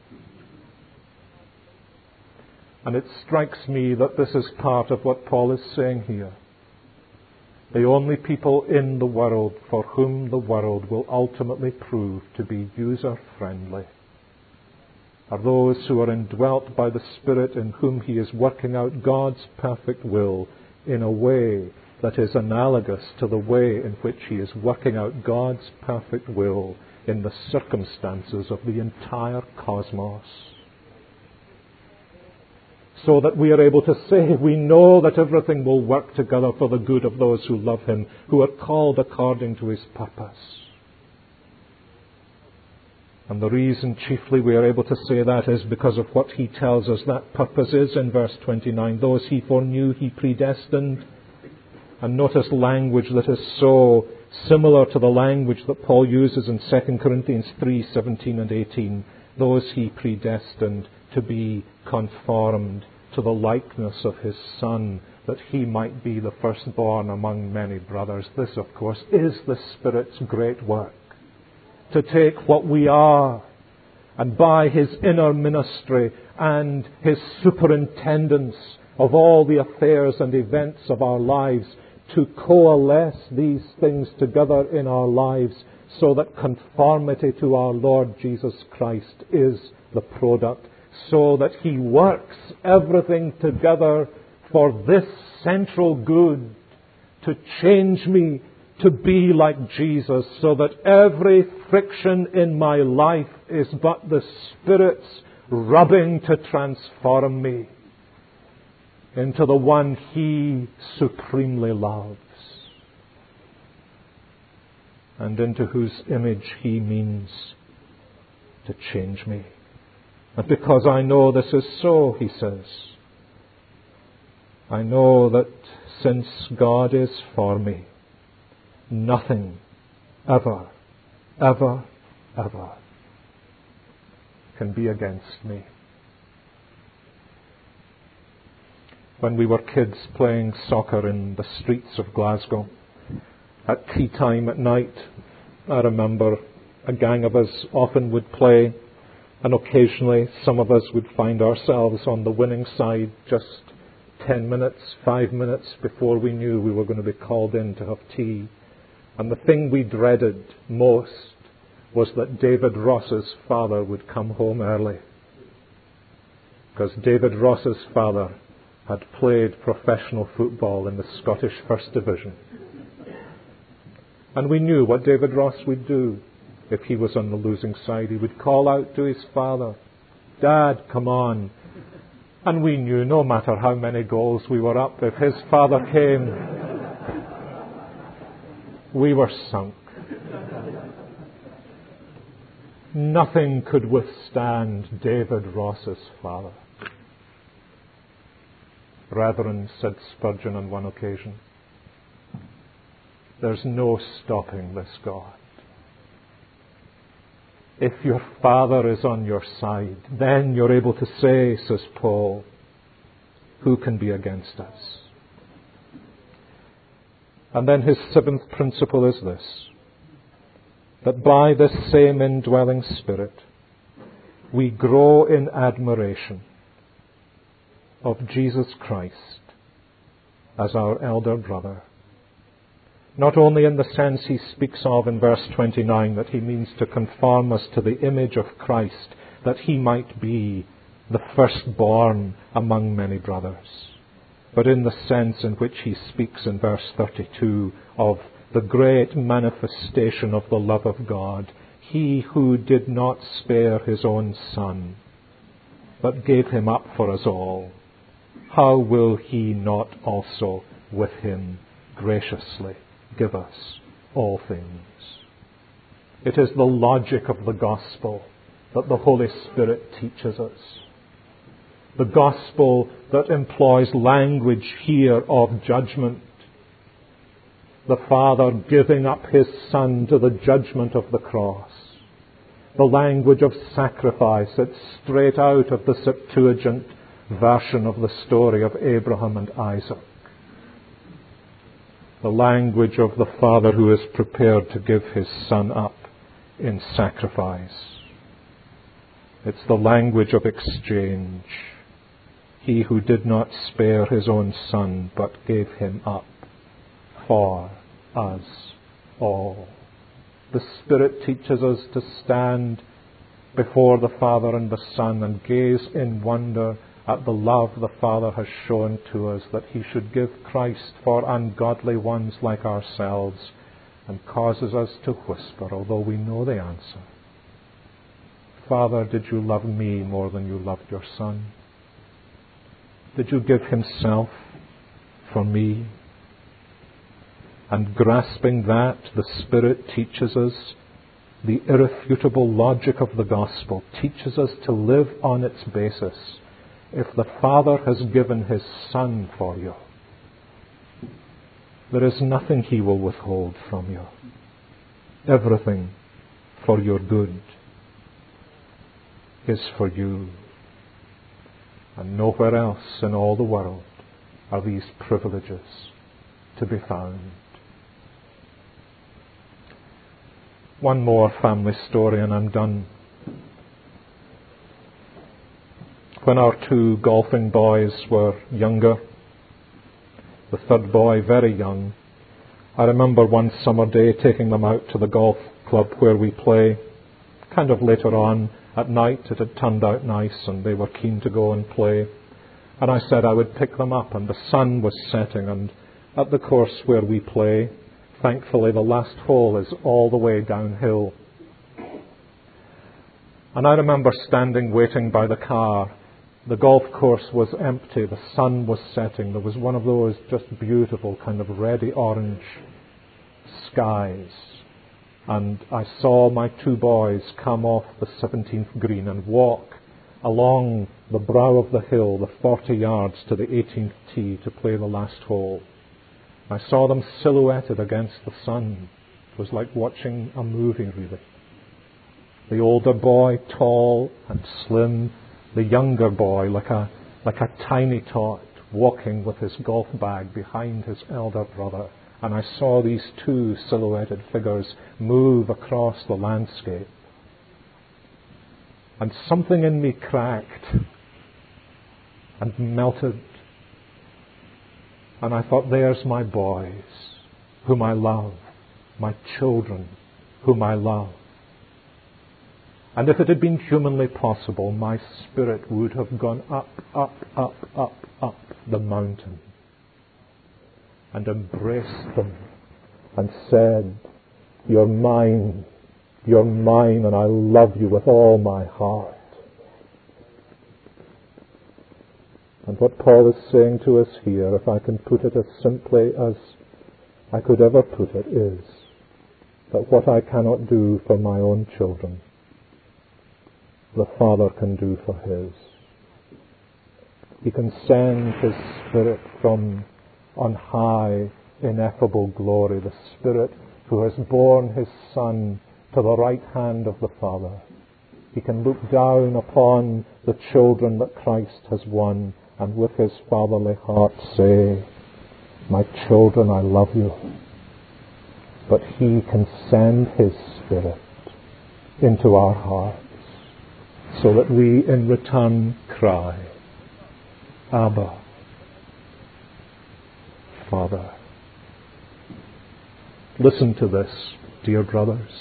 And it strikes me that this is part of what Paul is saying here. The only people in the world for whom the world will ultimately prove to be user-friendly are those who are indwelt by the Spirit, in whom He is working out God's perfect will in a way that is analogous to the way in which He is working out God's perfect will in the circumstances of the entire cosmos. So that we are able to say, we know that everything will work together for the good of those who love Him, who are called according to His purpose. And the reason chiefly we are able to say that is because of what He tells us that purpose is in verse 29. Those He foreknew, He predestined. And notice language that is so similar to the language that Paul uses in 2 Corinthians 3:17 and 18. Those He predestined to be conformed to the likeness of His Son, that He might be the firstborn among many brothers. This, of course, is the Spirit's great work. To take what we are, and by His inner ministry and His superintendence of all the affairs and events of our lives, to coalesce these things together in our lives so that conformity to our Lord Jesus Christ is the product, so that He works everything together for this central good, to change me to be like Jesus, so that every friction in my life is but the Spirit's rubbing to transform me into the one He supremely loves, and into whose image He means to change me. And because I know this is so, he says, I know that since God is for me, nothing ever, ever, ever can be against me. When we were kids playing soccer in the streets of Glasgow, at tea time at night, I remember a gang of us often would play, and occasionally some of us would find ourselves on the winning side just 10 minutes, 5 minutes before we knew we were going to be called in to have tea. And the thing we dreaded most was that David Ross's father would come home early. Because David Ross's father had played professional football in the Scottish First Division. And we knew what David Ross would do if he was on the losing side. He would call out to his father, "Dad, come on." And we knew no matter how many goals we were up, if his father came, we were sunk. Nothing could withstand David Ross's father. Brethren, said Spurgeon on one occasion, there's no stopping this God. If your Father is on your side, then you're able to say, says Paul, who can be against us? And then his seventh principle is this, that by this same indwelling Spirit, we grow in admiration of Jesus Christ as our elder brother. Not only in the sense he speaks of in verse 29, that he means to conform us to the image of Christ, that he might be the firstborn among many brothers, but in the sense in which he speaks in verse 32 of the great manifestation of the love of God, he who did not spare his own Son, but gave him up for us all, how will he not also with him graciously give us all things? It is the logic of the gospel that the Holy Spirit teaches us. The gospel that employs language here of judgment. The Father giving up His Son to the judgment of the cross. the language of sacrifice. It's straight out of the Septuagint version of the story of Abraham and Isaac. The language of the father who is prepared to give his son up in sacrifice. It's the language of exchange. He who did not spare his own son, but gave him up for us all. The Spirit teaches us to stand before the Father and the Son and gaze in wonder at the love the Father has shown to us, that He should give Christ for ungodly ones like ourselves, and causes us to whisper, although we know the answer, Father, did you love me more than you loved your Son? Did you give Himself for me? And grasping that, the Spirit teaches us the irrefutable logic of the gospel, teaches us to live on its basis. If the Father has given His Son for you, there is nothing He will withhold from you. Everything for your good is for you. And nowhere else in all the world are these privileges to be found. One more family story and I'm done. When our two golfing boys were younger, the third boy very young, I remember one summer day taking them out to the golf club where we play. Kind of later on at night, it had turned out nice and they were keen to go and play. And I said I would pick them up, and the sun was setting, and at the course where we play, thankfully the last hole is all the way downhill. And I remember standing waiting by the car. The golf course was empty, the sun was setting, there was one of those just beautiful kind of reddy orange skies. And I saw my two boys come off the 17th green and walk along the brow of the hill, the 40 yards to the 18th tee to play the last hole. I saw them silhouetted against the sun. It was like watching a movie, really. The older boy, tall and slim, the younger boy, like a tiny tot, walking with his golf bag behind his elder brother. And I saw these two silhouetted figures move across the landscape. And something in me cracked and melted. And I thought, there's my boys, whom I love, my children, whom I love. And if it had been humanly possible, my spirit would have gone up, up, up, up, up the mountain and embraced them and said, you're mine, and I love you with all my heart. And what Paul is saying to us here, if I can put it as simply as I could ever put it, is that what I cannot do for my own children, the Father can do for His. He can send His Spirit from on high, ineffable glory, the Spirit who has borne His Son to the right hand of the Father. He can look down upon the children that Christ has won and with His fatherly heart say, my children, I love you. But He can send His Spirit into our hearts so that we in return cry, Abba, Father. Listen to this, dear brothers.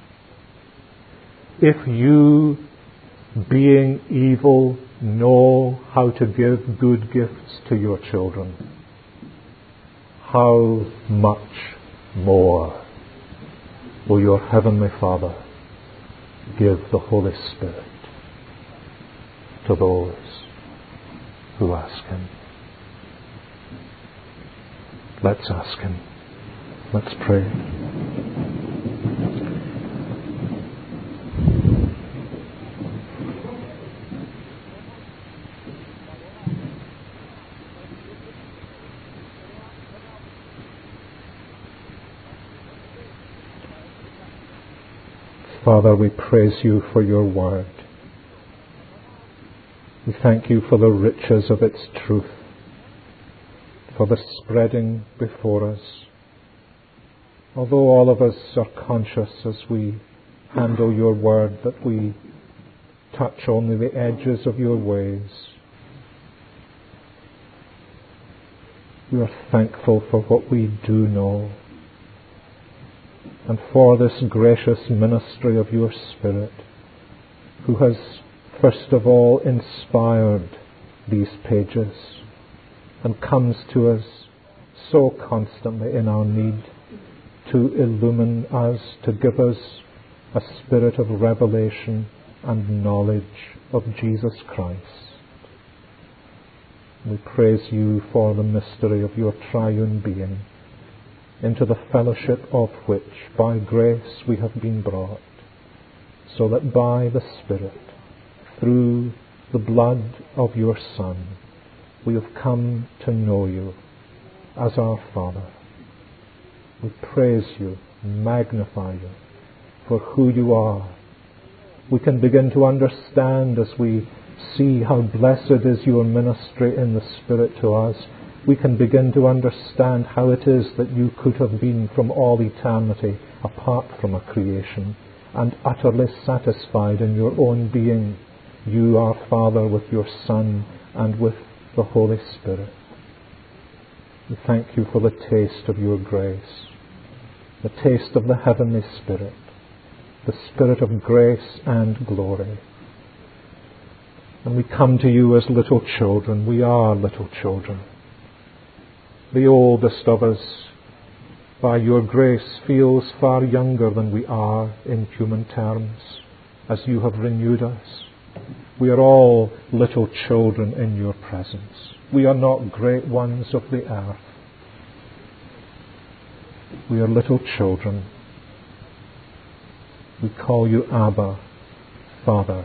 If you, being evil, know how to give good gifts to your children, how much more will your Heavenly Father give the Holy Spirit to those who ask Him? Let's ask Him. Let's pray. Father, we praise you for your word. We thank you for the riches of its truth, for the spreading before us. Although all of us are conscious as we handle your word that we touch only the edges of your ways, we are thankful for what we do know and for this gracious ministry of your Spirit, who has first of all inspired these pages and comes to us so constantly in our need to illumine us, to give us a spirit of revelation and knowledge of Jesus Christ. We praise you for the mystery of your triune being, into the fellowship of which by grace we have been brought, so that by the Spirit, through the blood of your Son, we have come to know you as our Father. We praise you, magnify you for who you are. We can begin to understand as we see how blessed is your ministry in the Spirit to us. We can begin to understand how it is that you could have been from all eternity apart from a creation and utterly satisfied in your own being, you our Father, with your Son and with the Holy Spirit. We thank you for the taste of your grace, the taste of the heavenly Spirit, the Spirit of grace and glory. And we come to you as little children. We are little children. The oldest of us, by your grace, feels far younger than we are in human terms, as you have renewed us. We are all little children in your presence. We are not great ones of the earth. We are little children. We call you Abba, Father.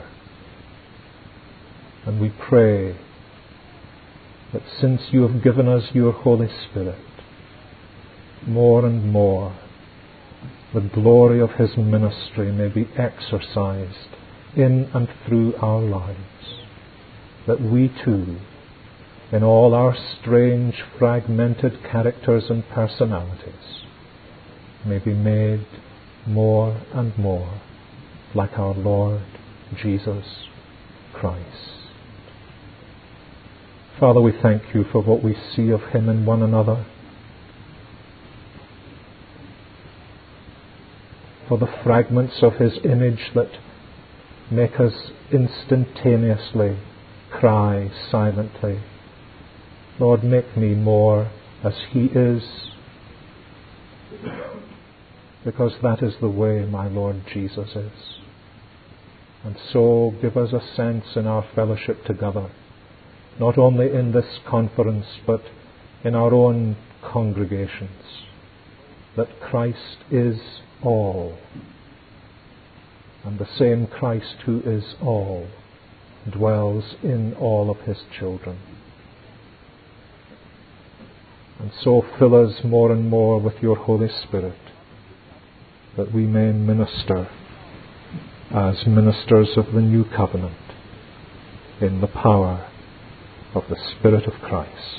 And we pray that since you have given us your Holy Spirit, more and more the glory of his ministry may be exercised in and through our lives, that we too, in all our strange, fragmented characters and personalities, may be made more and more like our Lord Jesus Christ. Father, we thank you for what we see of him in one another, for the fragments of his image that make us instantaneously cry silently, Lord, make me more as he is, because that is the way my Lord Jesus is. And so give us a sense in our fellowship together, not only in this conference, but in our own congregations, that Christ is all, and the same Christ who is all dwells in all of his children. And so fill us more and more with your Holy Spirit, that we may minister as ministers of the new covenant in the power of the Spirit of Christ.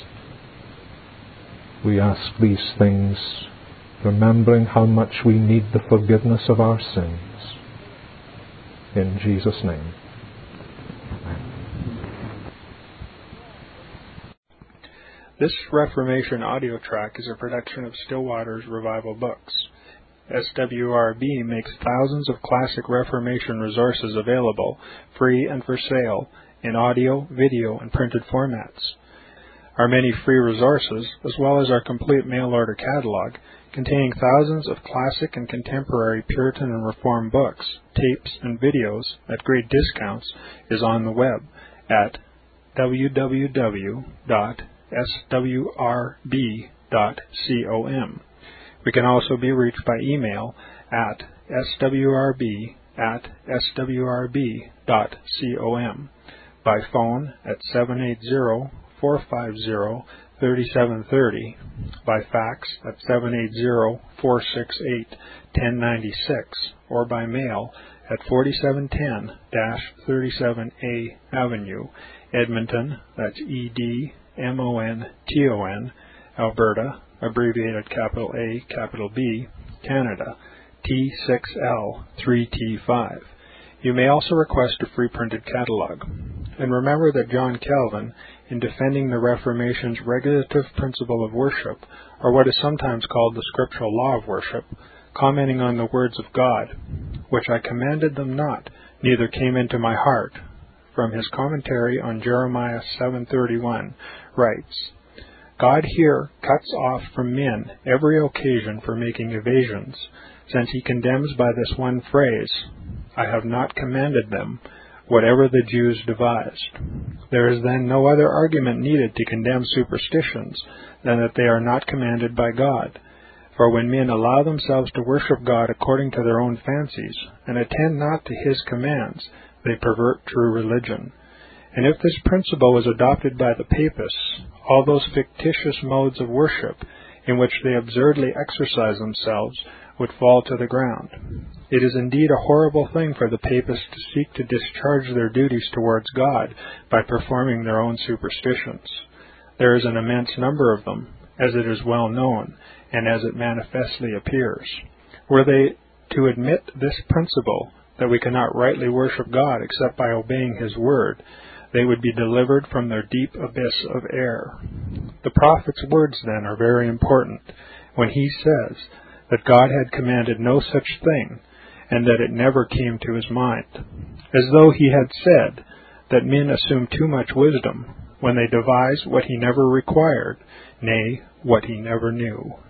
We ask these things, remembering how much we need the forgiveness of our sins. In Jesus' name. Amen. This Reformation audio track is a production of Still Waters Revival Books. SWRB makes thousands of classic Reformation resources available, free and for sale, in audio, video, and printed formats. Our many free resources, as well as our complete mail-order catalog, containing thousands of classic and contemporary Puritan and Reformed books, tapes, and videos at great discounts, is on the web at www.swrb.com. We can also be reached by email at swrb@swrb.com, by phone at 780-450-3633, 3730, by fax at 780-468-1096, or by mail at 4710-37A Avenue, Edmonton, that's Edmonton, Alberta, abbreviated capital A, capital B, Canada, T6L3T5. You may also request a free printed catalog. And remember that John Calvin, in defending the Reformation's regulative principle of worship, or what is sometimes called the scriptural law of worship, commenting on the words of God, which I commanded them not, neither came into my heart, from his commentary on Jeremiah 7:31, writes, God here cuts off from men every occasion for making evasions, since he condemns by this one phrase, I have not commanded them, whatever the Jews devised. There is then no other argument needed to condemn superstitions than that they are not commanded by God. For when men allow themselves to worship God according to their own fancies, and attend not to his commands, they pervert true religion. And if this principle was adopted by the papists, all those fictitious modes of worship in which they absurdly exercise themselves would fall to the ground. It is indeed a horrible thing for the papists to seek to discharge their duties towards God by performing their own superstitions. There is an immense number of them, as it is well known, and as it manifestly appears. Were they to admit this principle, that we cannot rightly worship God except by obeying his word, they would be delivered from their deep abyss of error. The prophet's words, then, are very important, when he says that God had commanded no such thing, and that it never came to his mind, as though he had said that men assume too much wisdom when they devise what he never required, nay, what he never knew.